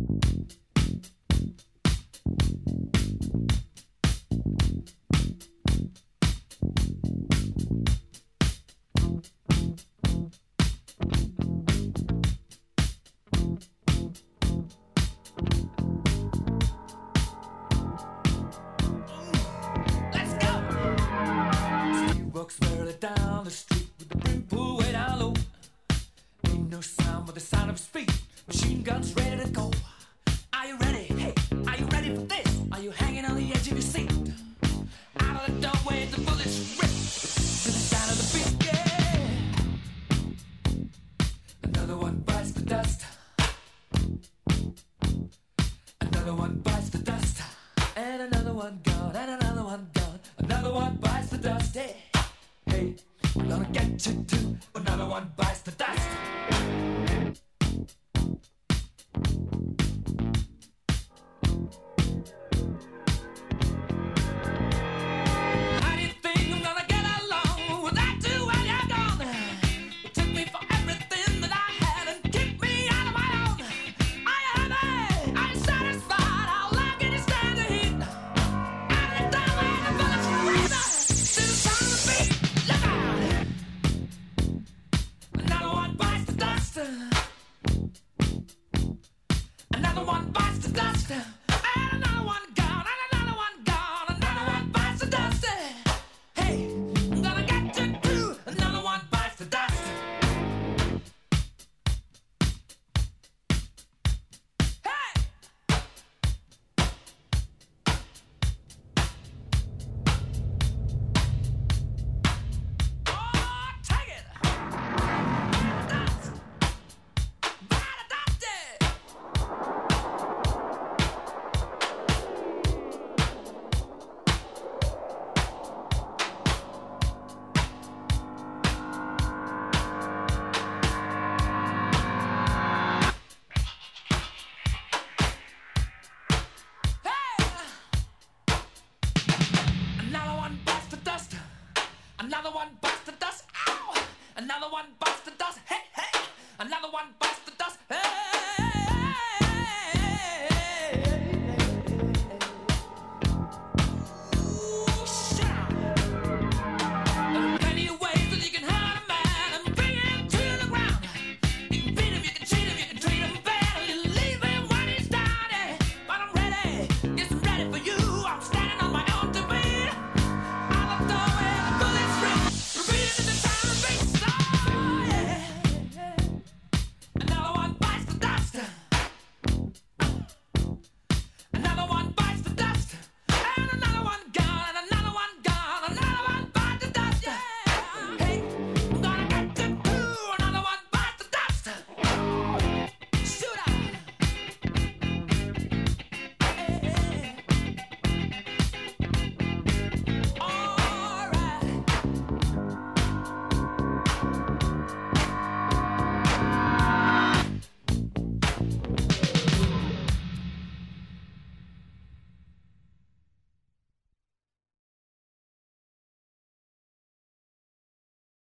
Down the street with the brim pulled way down low. Ain't no sound but the sound of his feet. Machine guns ready to go. Are you ready? Hey, are you ready for this? Are you hanging on the edge of your seat? Out of the doorway the bullets rip to the sound of the beat. Yeah. Another one bites the dust. Another one bites the dust. And another one gone. And another one gone. Another one bites the dust. Hey. Hey, I'm gonna get you too. Another one bites the dust. How do you think I'm gonna get along without you when you're gone? You took me for everything that I had and kicked me out of my own. Are you happy? Are you satisfied? How long can you stand the heat? Out of the doorway, the bullets rip to the sound of the beat. Another one bites the dust. Another one bites the dust.